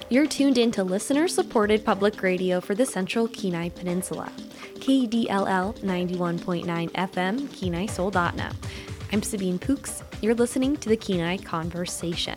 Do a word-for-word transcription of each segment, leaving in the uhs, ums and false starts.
You're tuned in to listener-supported public radio for the Central Kenai Peninsula. K D L L ninety-one point nine F M, Kenai Soldotna. I'm Sabine Pooks. You're listening to the Kenai Conversation.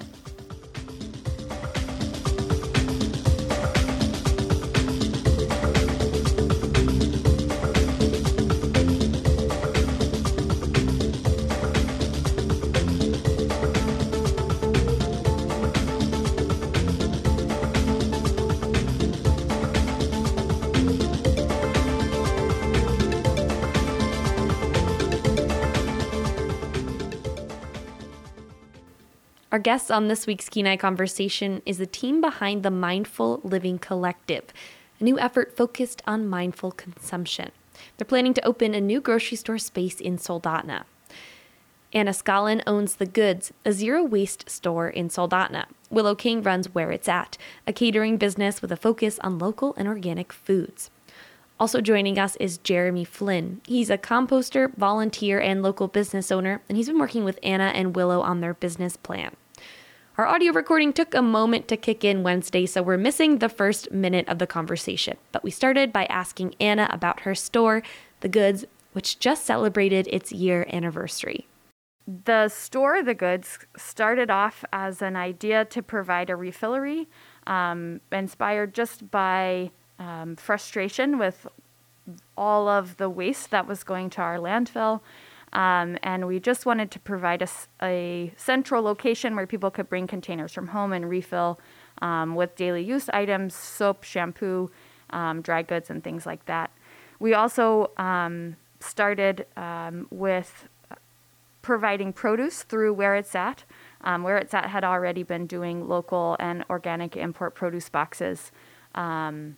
Our guest on this week's Kenai Conversation is the team behind the Mindful Living Collective, a new effort focused on mindful consumption. They're planning to open a new grocery store space in Soldotna. Anna Scollin owns The Goods, a zero-waste store in Soldotna. Willow King runs Where It's At, a catering business with a focus on local and organic foods. Also joining us is Jeremy Flynn. He's a composter, volunteer, and local business owner, and he's been working with Anna and Willow on their business plan. Our audio recording took a moment to kick in Wednesday, so we're missing the first minute of the conversation. But we started by asking Anna about her store, The Goods, which just celebrated its year anniversary. The store, The Goods, started off as an idea to provide a refillery, um, inspired just by um, frustration with all of the waste that was going to our landfill. Um, and we just wanted to provide a, a central location where people could bring containers from home and refill um, with daily use items, soap, shampoo, um, dry goods, and things like that. We also um, started um, with providing produce through Where It's At. Um, Where It's At had already been doing local and organic import produce boxes um,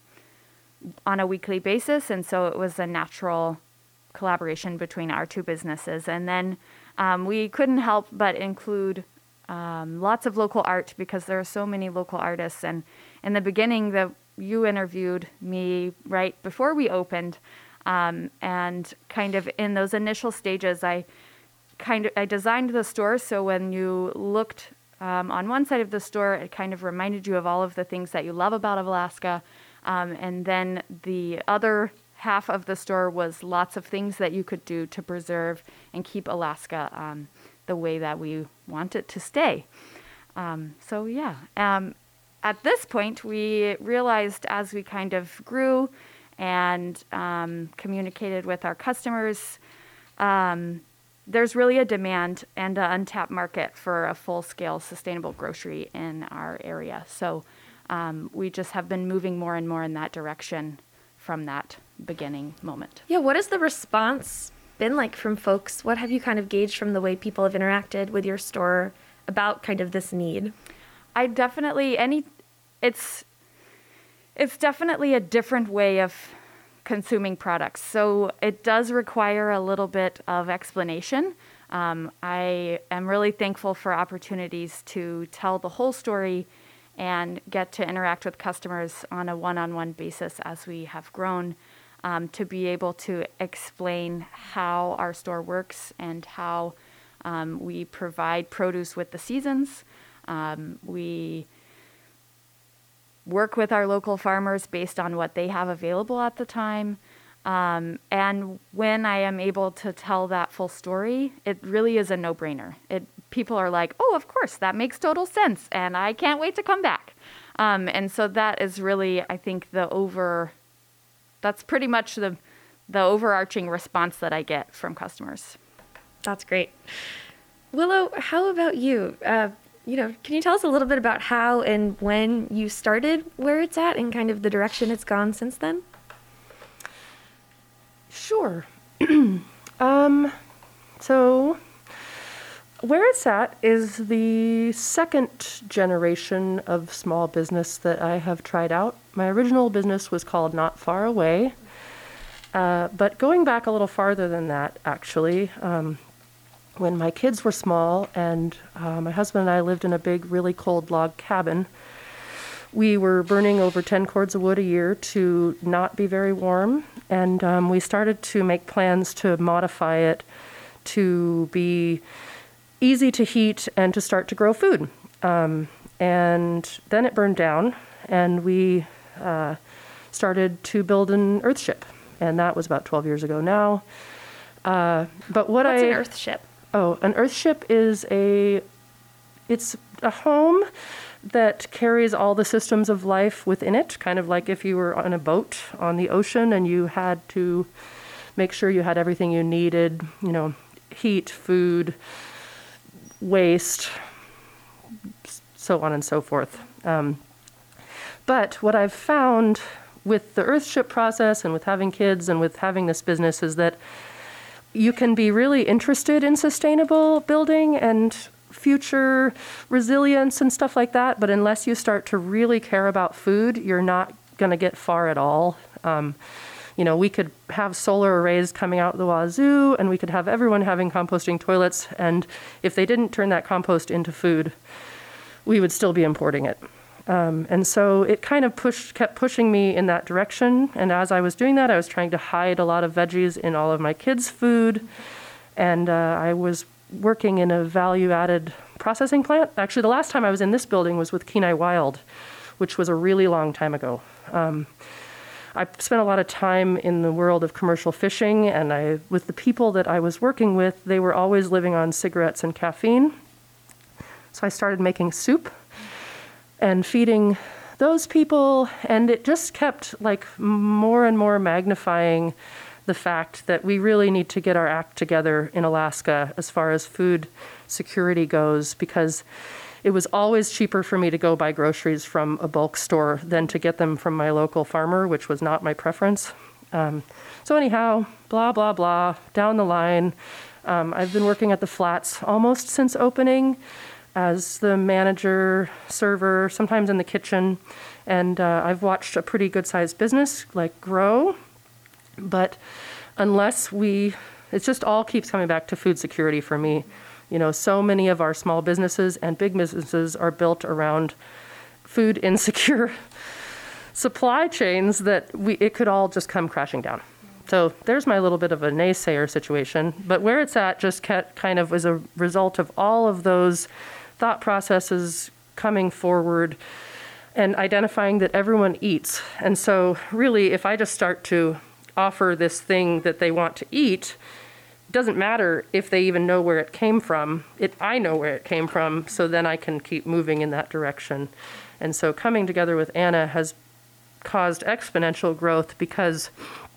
on a weekly basis, and so it was a natural collaboration between our two businesses. And then um, we couldn't help but include um, lots of local art because there are so many local artists. And in the beginning, the, you interviewed me right before we opened, um, and kind of in those initial stages, I kind of I designed the store so when you looked um, on one side of the store, it kind of reminded you of all of the things that you love about Alaska, um, and then the other half of the store was lots of things that you could do to preserve and keep Alaska um, the way that we want it to stay. Um, so yeah, um, at this point, we realized as we kind of grew and um, communicated with our customers, um, there's really a demand and an untapped market for a full-scale sustainable grocery in our area. So um, we just have been moving more and more in that direction from that beginning moment. Yeah, what has the response been like from folks? What have you kind of gauged from the way people have interacted with your store about kind of this need? I definitely, any, it's, it's definitely a different way of consuming products. So it does require a little bit of explanation. Um, I am really thankful for opportunities to tell the whole story and get to interact with customers on a one-on-one basis as we have grown, um, to be able to explain how our store works and how um, we provide produce with the seasons. Um, we work with our local farmers based on what they have available at the time. Um, and when I am able to tell that full story, it really is a no-brainer. It people are like, oh, of course, that makes total sense, and I can't wait to come back. Um, and so that is really, I think, the over, that's pretty much the the overarching response that I get from customers. That's great. Willow, how about you? Uh, you know, can you tell us a little bit about how and when you started Where It's At and kind of the direction it's gone since then? Sure. um, so Where It's At is the second generation of small business that I have tried out. My original business was called Not Far Away. Uh, but going back a little farther than that, actually, um, when my kids were small and uh, my husband and I lived in a big, really cold log cabin, we were burning over ten cords of wood a year to not be very warm. And um, we started to make plans to modify it to be easy to heat and to start to grow food. Um, and then it burned down. and we uh, started to build an Earthship, and that was about twelve years ago now. Uh, but what What's I an Earthship? Oh, an Earthship is a it's a home that carries all the systems of life within it, kind of like if you were on a boat on the ocean and you had to make sure you had everything you needed, you know, heat, food, waste, so on and so forth. Um, but what I've found with the Earthship process and with having kids and with having this business is that you can be really interested in sustainable building and future resilience and stuff like that, but unless you start to really care about food, you're not going to get far at all. Um, you know, we could have solar arrays coming out the wazoo, and we could have everyone having composting toilets, and if they didn't turn that compost into food, we would still be importing it. Um, and so it kind of pushed, kept pushing me in that direction, and as I was doing that, I was trying to hide a lot of veggies in all of my kids' food, and uh, I was working in a value-added processing plant. Actually, the last time I was in this building was with Kenai Wild, which was a really long time ago. Um, I spent a lot of time in the world of commercial fishing, and I, with the people that I was working with, they were always living on cigarettes and caffeine. So I started making soup and feeding those people, and it just kept like more and more magnifying the fact that we really need to get our act together in Alaska as far as food security goes, because it was always cheaper for me to go buy groceries from a bulk store than to get them from my local farmer, which was not my preference. Um, so anyhow, blah, blah, blah, down the line. Um, I've been working at the Flats almost since opening as the manager, server, sometimes in the kitchen. And uh, I've watched a pretty good-sized business like grow. But unless we, it just all keeps coming back to food security for me. You know, so many of our small businesses and big businesses are built around food insecure supply chains that we, it could all just come crashing down. So there's my little bit of a naysayer situation. But where it's at just kind of was a result of all of those thought processes coming forward and identifying that everyone eats. And so really, if I just start to offer this thing that they want to eat, doesn't matter if they even know where it came from. It, I know where it came from, so then I can keep moving in that direction. And so coming together with Anna has caused exponential growth, because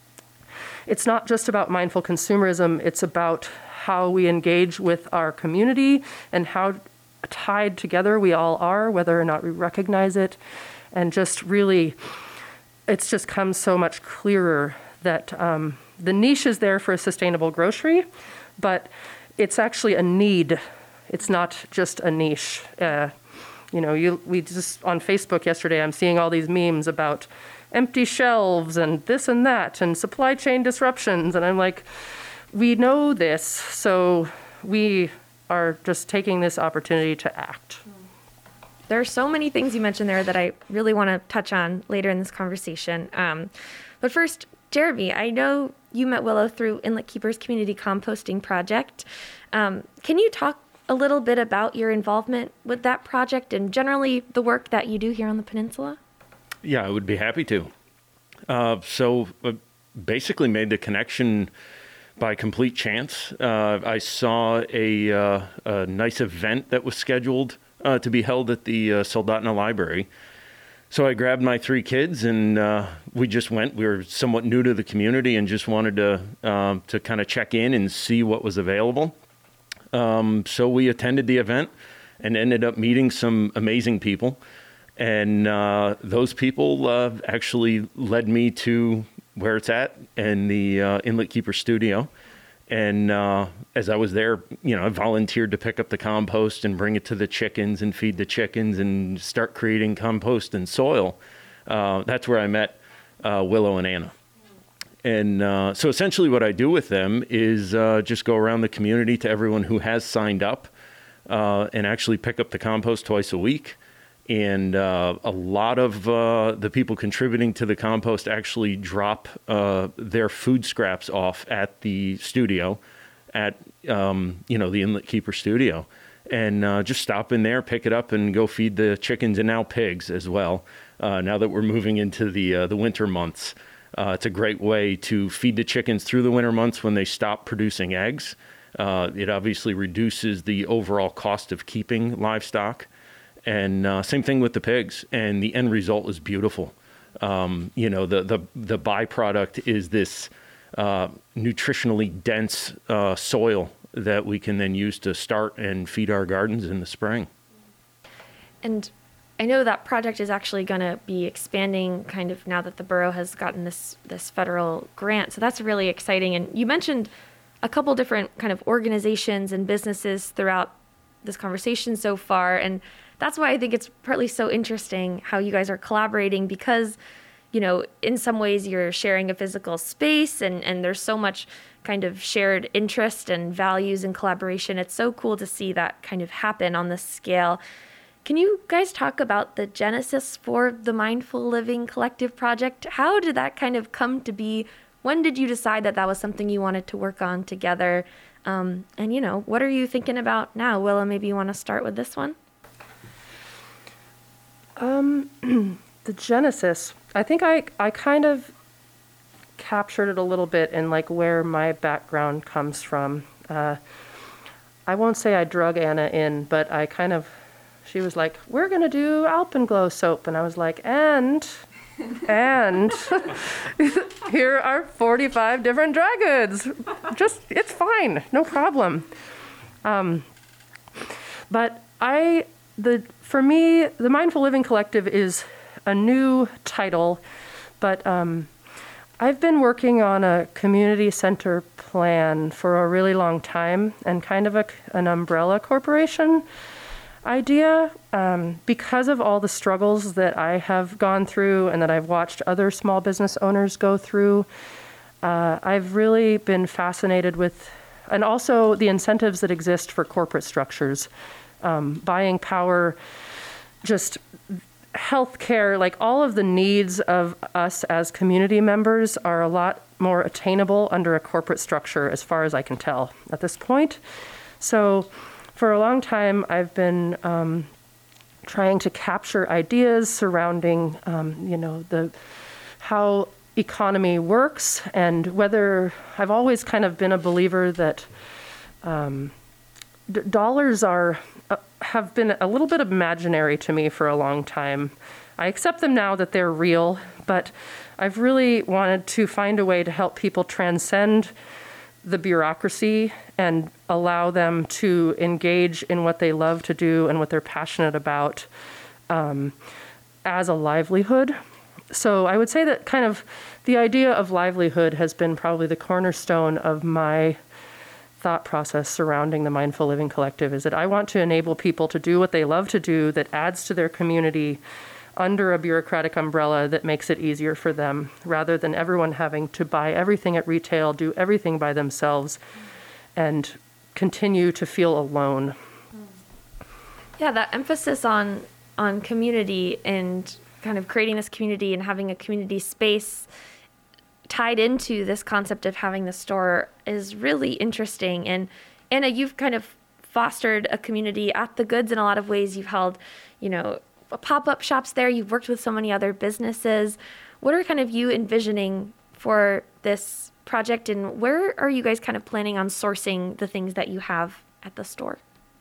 it's not just about mindful consumerism, it's about how we engage with our community and how tied together we all are, whether or not we recognize it. And just really, it's just come so much clearer that um, the niche is there for a sustainable grocery, but it's actually a need. It's not just a niche. Uh, you know, you, we just on Facebook yesterday, I'm seeing all these memes about empty shelves and this and that and supply chain disruptions. And I'm like, we know this, so we are just taking this opportunity to act. There are so many things you mentioned there that I really want to touch on later in this conversation. Um, but first, Jeremy, I know you met Willow through Inlet Keepers Community Composting Project. Um, can you talk a little bit about your involvement with that project and generally the work that you do here on the peninsula? Yeah, I would be happy to. Uh, so uh, basically made the connection by complete chance. Uh, I saw a, uh, a nice event that was scheduled uh, to be held at the uh, Soldotna Library. So I grabbed my three kids and uh, we just went. We were somewhat new to the community and just wanted to um, to kind of check in and see what was available. Um, so we attended the event and ended up meeting some amazing people. And uh, those people uh, actually led me to where it's at in the uh, Inlet Keeper Studio. And uh, as I was there, you know, I volunteered to pick up the compost and bring it to the chickens and feed the chickens and start creating compost and soil. Uh, that's where I met uh, Willow and Anna. And uh, so essentially what I do with them is uh, just go around the community to everyone who has signed up uh, and actually pick up the compost twice a week. And uh, a lot of uh, the people contributing to the compost actually drop uh, their food scraps off at the studio, at um, you know the Inlet Keeper Studio, and uh, just stop in there, pick it up, and go feed the chickens and now pigs as well. Uh, now that we're moving into the uh, the winter months, uh, it's a great way to feed the chickens through the winter months when they stop producing eggs. Uh, it obviously reduces the overall cost of keeping livestock, and uh, same thing with the pigs. And the end result is beautiful. Um, you know, the the the byproduct is this uh, nutritionally dense uh, soil that we can then use to start and feed our gardens in the spring. And I know that project is actually going to be expanding kind of now that the borough has gotten this this federal grant. So that's really exciting. And you mentioned a couple different kind of organizations and businesses throughout this conversation so far. And that's why I think it's partly so interesting how you guys are collaborating, because, you know, in some ways you're sharing a physical space, and, and there's so much kind of shared interest and values and collaboration. It's so cool to see that kind of happen on this scale. Can you guys talk about the genesis for the Mindful Living Collective project? How did that kind of come to be? When did you decide that that was something you wanted to work on together? Um, and, you know, what are you thinking about now? Willa, maybe you want to start with this one? Um, the genesis, I think I, I kind of captured it a little bit in like where my background comes from. Uh, I won't say I drug Anna in, but I kind of, she was like, we're going to do Alpenglow soap. And I was like, and, and here are forty-five different dry goods. Just, it's fine. No problem. Um, but I, the, for me, the Mindful Living Collective is a new title, but um, I've been working on a community center plan for a really long time, and kind of a, an umbrella corporation idea, um, because of all the struggles that I have gone through and that I've watched other small business owners go through. Uh, I've really been fascinated with, and also the incentives that exist for corporate structures, um, buying power, just healthcare, like all of the needs of us as community members are a lot more attainable under a corporate structure, as far as I can tell at this point. So for a long time, I've been um, trying to capture ideas surrounding, um, you know, the how economy works, and whether I've always kind of been a believer that um, d- dollars are uh, have been a little bit imaginary to me for a long time. I accept them now that they're real, but I've really wanted to find a way to help people transcend the bureaucracy and allow them to engage in what they love to do and what they're passionate about um, as a livelihood. So I would say that kind of the idea of livelihood has been probably the cornerstone of my thought process surrounding the Mindful Living Collective, is that I want to enable people to do what they love to do that adds to their community under a bureaucratic umbrella that makes it easier for them, rather than everyone having to buy everything at retail, do everything by themselves, and continue to feel alone. Yeah, that emphasis on on community and kind of creating this community and having a community space tied into this concept of having the store is really interesting. And Anna, you've kind of fostered a community at the Goods in a lot of ways. You've held, you know, pop-up shops there. You've worked with so many other businesses. What are kind of you envisioning for this project, and where are you guys kind of planning on sourcing the things that you have at the store?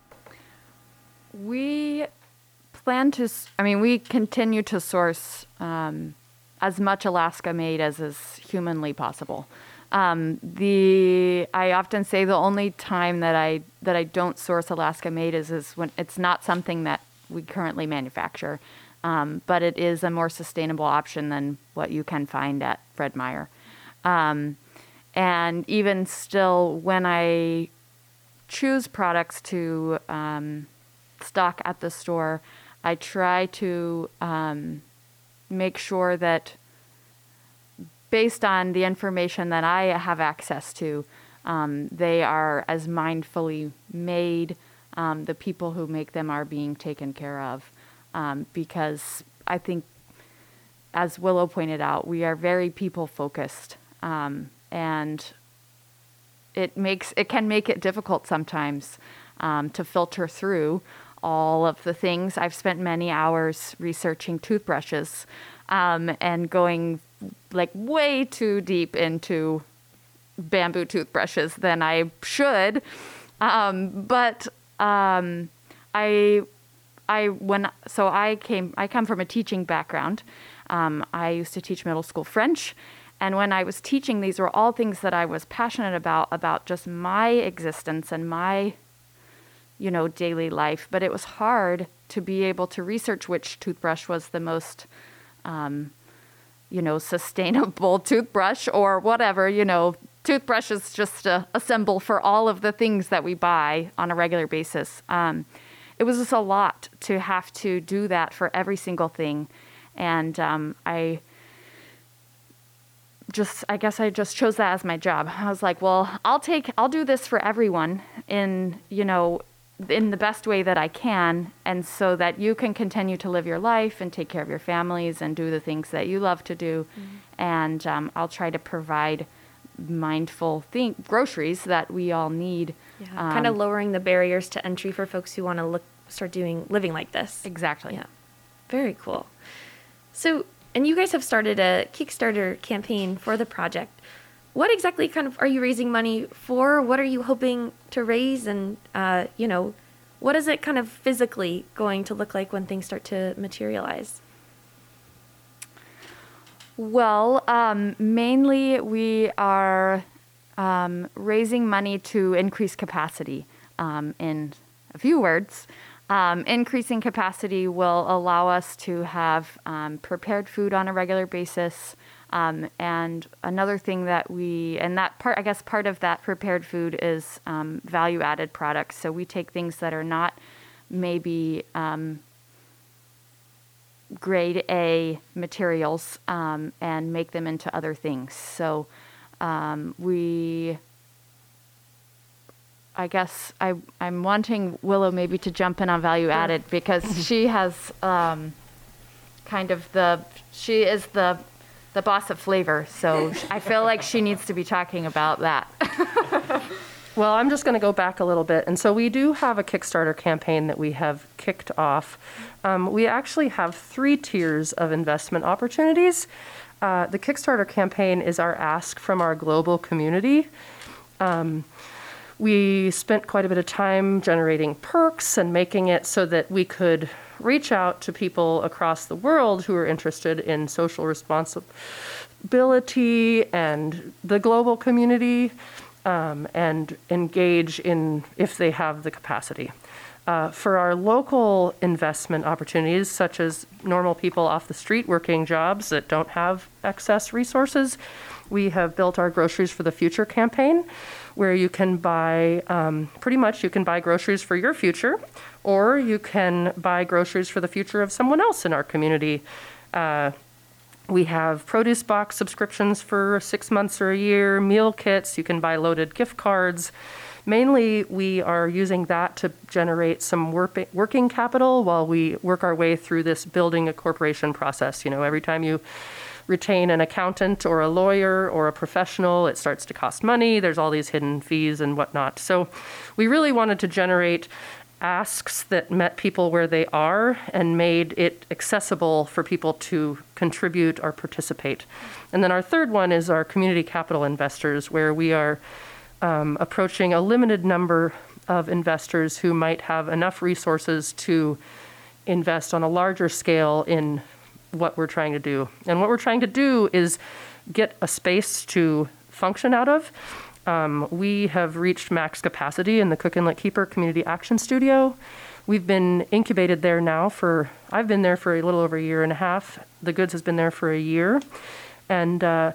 We plan to, I mean, we continue to source um, as much Alaska made as is humanly possible. Um, the I often say the only time that I that I don't source Alaska made is is when it's not something that we currently manufacture, um, but it is a more sustainable option than what you can find at Fred Meyer. Um, and even still, when I choose products to um, stock at the store, I try to um, make sure that, based on the information that I have access to, um, they are as mindfully made. Um, the people who make them are being taken care of, um, because I think, as Willow pointed out, we are very people focused, um, and it makes it can make it difficult sometimes um, to filter through all of the things. I've spent many hours researching toothbrushes um, and going like way too deep into bamboo toothbrushes than I should. Um, but um, I, I when so I came I come from a teaching background. Um, I used to teach middle school French, and when I was teaching, these were all things that I was passionate about about just my existence and my, you know, daily life. But it was hard to be able to research which toothbrush was the most, um, you know, sustainable toothbrush or whatever, you know. Toothbrush is just a, a symbol for all of the things that we buy on a regular basis. Um, it was just a lot to have to do that for every single thing. And um, I just, I guess I just chose that as my job. I was like, well, I'll take, I'll do this for everyone in, you know, in the best way that I can. And so that you can continue to live your life and take care of your families and do the things that you love to do. Mm-hmm. And um, I'll try to provide mindful thing groceries that we all need. Yeah, um, kind of lowering the barriers to entry for folks who want to look start doing living like this. Exactly. Yeah. Very cool. So, and you guys have started a Kickstarter campaign for the project. What exactly kind of are you raising money for? What are you hoping to raise? And, uh, you know, what is it kind of physically going to look like when things start to materialize? Well, um, mainly we are um, raising money to increase capacity. Um, in a few words, um, increasing capacity will allow us to have um, prepared food on a regular basis. Um, and another thing that we, and that part, I guess part of that prepared food is um, value-added products. So we take things that are not maybe um, grade A materials um, and make them into other things. So um, we, I guess I, I'm wanting Willow maybe to jump in on value added because she has um, kind of the, she is the, the boss of flavor. So I feel like she needs to be talking about that. Well, I'm just going to go back a little bit. And so we do have a Kickstarter campaign that we have kicked off. Um, we actually have three tiers of investment opportunities. Uh, the Kickstarter campaign is our ask from our global community. Um, we spent quite a bit of time generating perks and making it so that we could reach out to people across the world who are interested in social responsibility and the global community. Um, and engage in if they have the capacity. Uh, for our local investment opportunities, such as normal people off the street working jobs that don't have excess resources, we have built our Groceries for the Future campaign, where you can buy, um, pretty much you can buy groceries for your future, or you can buy groceries for the future of someone else in our community. Uh, We have produce box subscriptions for six months or a year, meal kits, you can buy loaded gift cards. Mainly, we are using that to generate some work, working capital while we work our way through this building a corporation process. You know, every time you retain an accountant or a lawyer or a professional, it starts to cost money. There's all these hidden fees and whatnot. So we really wanted to generate asks that met people where they are and made it accessible for people to contribute or participate. And then our third one is our community capital investors, where we are um, approaching a limited number of investors who might have enough resources to invest on a larger scale in what we're trying to do. And what we're trying to do is get a space to function out of. Um, we have reached max capacity in the Cook Inlet Keeper Community Action Studio. We've been incubated there now for, I've been there for a little over a year and a half. The Goods has been there for a year. And uh,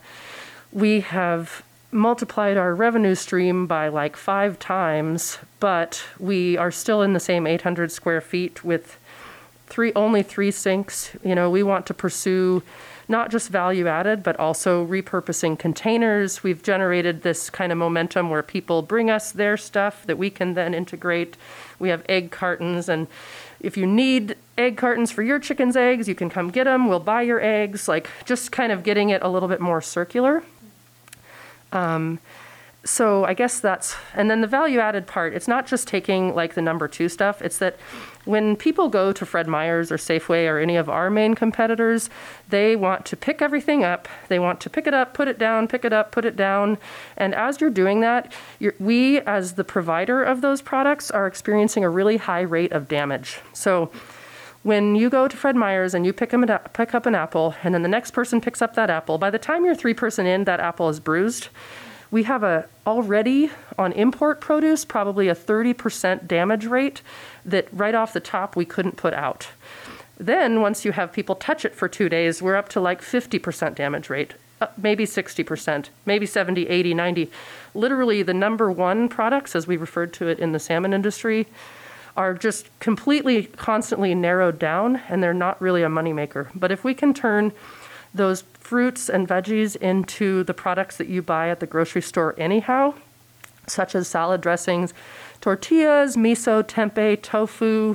we have multiplied our revenue stream by like five times, but we are still in the same eight hundred square feet with three, only three sinks. You know, we want to pursue not just value added, but also repurposing containers. We've generated this kind of momentum where people bring us their stuff that we can then integrate. We have egg cartons, and if you need egg cartons for your chicken's eggs, you can come get them. We'll buy your eggs, like just kind of getting it a little bit more circular. Um, so I guess that's, and then the value added part, it's not just taking like the number two stuff. It's that when people go to Fred Meyer's or Safeway or any of our main competitors, they want to pick everything up. They want to pick it up, put it down, pick it up, put it down. And as you're doing that, you're, we as the provider of those products are experiencing a really high rate of damage. So when you go to Fred Meyer's and you pick, them, pick up an apple, and then the next person picks up that apple, by the time you're three person in, that apple is bruised. We have a already on import produce, probably a thirty percent damage rate that right off the top we couldn't put out. Then once you have people touch it for two days, we're up to like fifty percent damage rate, uh, maybe sixty percent, maybe seventy, eighty, ninety. Literally the number one products, as we referred to it in the salmon industry, are just completely constantly narrowed down, and they're not really a moneymaker. But if we can turn those fruits and veggies into the products that you buy at the grocery store anyhow, such as salad dressings, tortillas, miso, tempeh, tofu,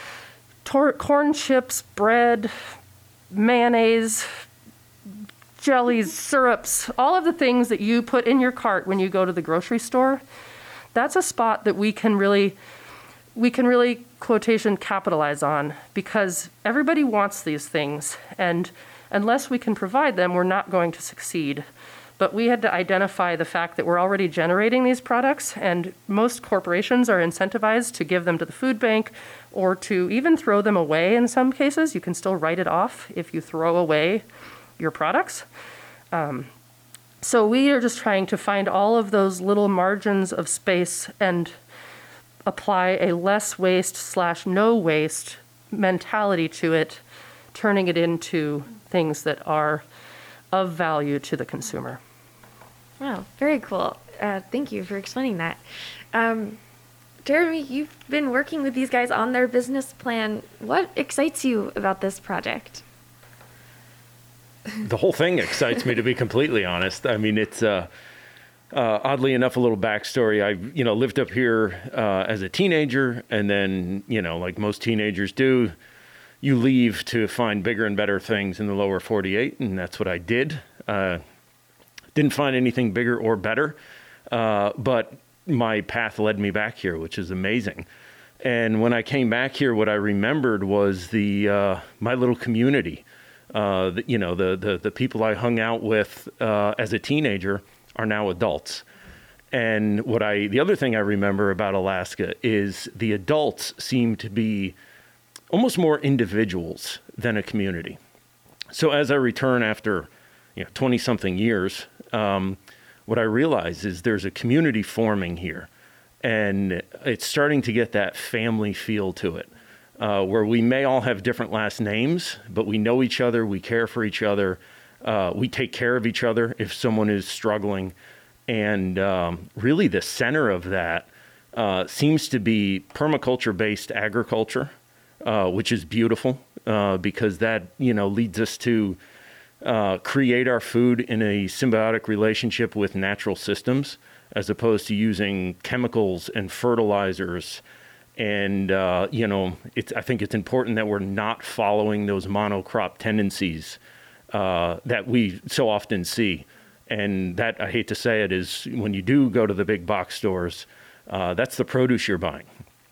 tor- corn chips, bread, mayonnaise, jellies, syrups, all of the things that you put in your cart when you go to the grocery store, that's a spot that we can really, we can really, quotation, capitalize on, because everybody wants these things, and unless we can provide them, we're not going to succeed. But we had to identify the fact that we're already generating these products, and most corporations are incentivized to give them to the food bank or to even throw them away in some cases. You can still write it off if you throw away your products. Um, so we are just trying to find all of those little margins of space and apply a less waste slash no waste mentality to it, turning it into things that are of value to the consumer. Wow, very cool. Uh, thank you for explaining that. Um, Jeremy, you've been working with these guys on their business plan. What excites you about this project? The whole thing excites me, to be completely honest. I mean, it's uh, uh, oddly enough, a little backstory. I, you know, lived up here uh, as a teenager, and then, you know, like most teenagers do, you leave to find bigger and better things in the lower forty-eight, and that's what I did. Uh, didn't find anything bigger or better, uh, but my path led me back here, which is amazing. And when I came back here, what I remembered was the uh, my little community. Uh, the, you know, the, the the people I hung out with uh, as a teenager are now adults. And what I the other thing I remember about Alaska is the adults seem to be almost more individuals than a community. So as I return after, you know, twenty-something years, um, what I realize is there's a community forming here, and it's starting to get that family feel to it, uh, where we may all have different last names, but we know each other, we care for each other, uh, we take care of each other if someone is struggling, and um, really the center of that uh, seems to be permaculture-based agriculture. Uh, which is beautiful uh, because that, you know, leads us to uh, create our food in a symbiotic relationship with natural systems, as opposed to using chemicals and fertilizers. And, uh, you know, it's, I think it's important that we're not following those monocrop tendencies uh, that we so often see. And that, I hate to say it, is when you do go to the big box stores, uh, that's the produce you're buying.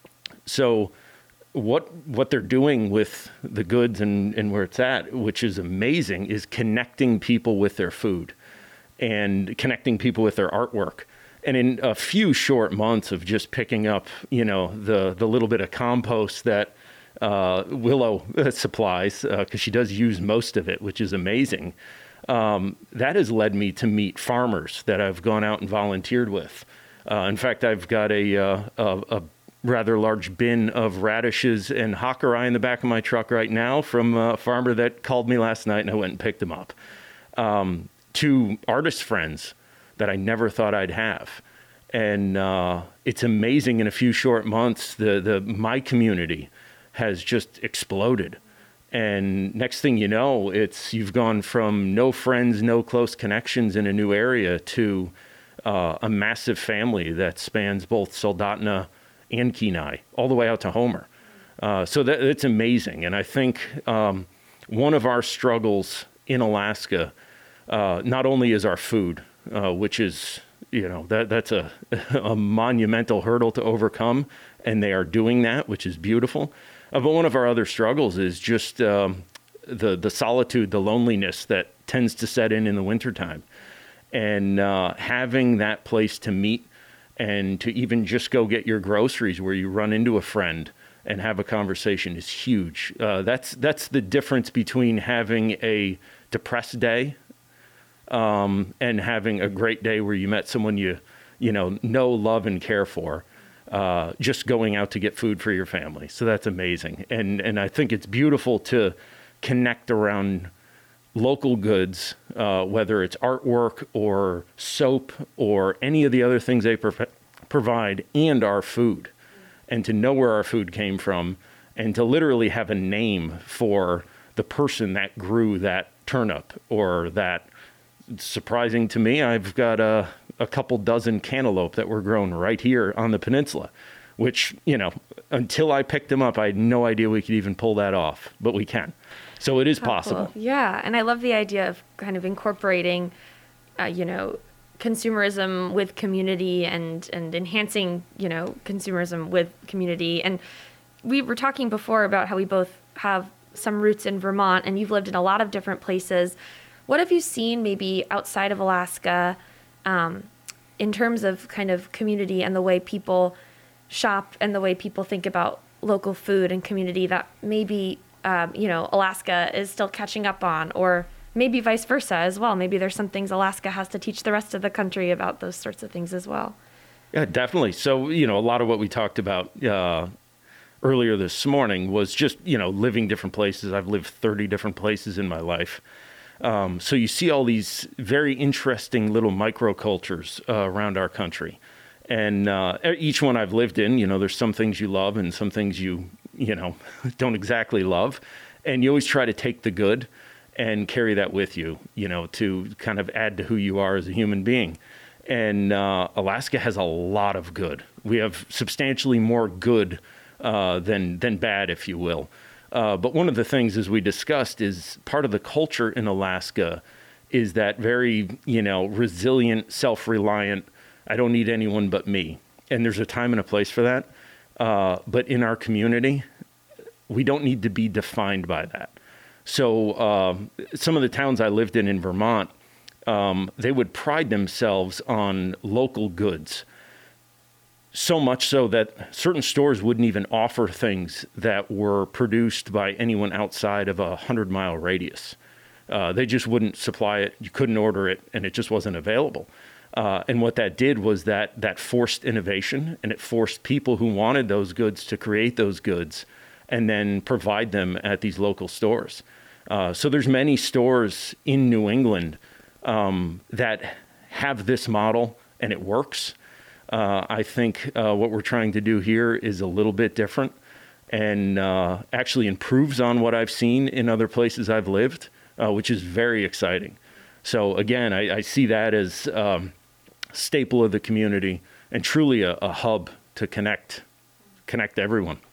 So what what they're doing with the goods and, and where it's at, which is amazing, is connecting people with their food and connecting people with their artwork. And in a few short months of just picking up, you know, the, the little bit of compost that uh, Willow supplies, because uh, she does use most of it, which is amazing, um, that has led me to meet farmers that I've gone out and volunteered with. Uh, in fact, I've got a, uh, a, a rather large bin of radishes and hawkeye in the back of my truck right now from a farmer that called me last night, and I went and picked them up. Um, two artist friends that I never thought I'd have. And uh, it's amazing, in a few short months, the, the my community has just exploded. And next thing you know, it's you've gone from no friends, no close connections in a new area to uh, a massive family that spans both Soldotna and Kenai, all the way out to Homer. Uh, so that, it's amazing. And I think um, one of our struggles in Alaska, uh, not only is our food, uh, which is you know, that that's a, a monumental hurdle to overcome, and they are doing that, which is beautiful. Uh, but one of our other struggles is just um, the the solitude, the loneliness that tends to set in in the wintertime. And uh, having that place to meet and to even just go get your groceries where you run into a friend and have a conversation is huge. Uh, that's that's the difference between having a depressed day um, and having a great day where you met someone you, you know, know, love, and care for. Uh, just going out to get food for your family. So that's amazing. And and I think it's beautiful to connect around local goods, uh, whether it's artwork or soap or any of the other things they pro- provide, and our food. And to know where our food came from, and to literally have a name for the person that grew that turnip or that. Surprising to me, I've got a, a couple dozen cantaloupe that were grown right here on the peninsula, which, you know, until I picked them up, I had no idea we could even pull that off, but we can. So it is How possible. cool. Yeah, and I love the idea of kind of incorporating, uh, you know, consumerism with community and, and enhancing, you know, consumerism with community. And we were talking before about how we both have some roots in Vermont, and you've lived in a lot of different places. What have you seen maybe outside of Alaska um, in terms of kind of community and the way people shop and the way people think about local food and community that maybe, um, you know, Alaska is still catching up on, or maybe vice versa as well? Maybe there's some things Alaska has to teach the rest of the country about those sorts of things as well. Yeah, definitely. So, you know, a lot of what we talked about uh, earlier this morning was just, you know, living different places. I've lived thirty different places in my life. Um, so you see all these very interesting little microcultures uh, around our country. And uh, each one I've lived in, you know, there's some things you love and some things you, you know, don't exactly love. And you always try to take the good and carry that with you, you know, to kind of add to who you are as a human being. And uh, Alaska has a lot of good. We have substantially more good uh, than than bad, if you will. Uh, but one of the things, as we discussed, is part of the culture in Alaska is that very, you know, resilient, self-reliant, I don't need anyone but me. And there's a time and a place for that. Uh, but in our community, we don't need to be defined by that. So uh, some of the towns I lived in in Vermont, um, they would pride themselves on local goods. So much so that certain stores wouldn't even offer things that were produced by anyone outside of a hundred mile radius. Uh, they just wouldn't supply it. You couldn't order it, and it just wasn't available. Uh, and what that did was that that forced innovation, and it forced people who wanted those goods to create those goods and then provide them at these local stores. Uh, so there's many stores in New England um, that have this model, and it works. Uh, I think uh, what we're trying to do here is a little bit different and uh, actually improves on what I've seen in other places I've lived, uh, which is very exciting. So again, I, I see that as um, staple of the community and truly a, a hub to connect, connect everyone.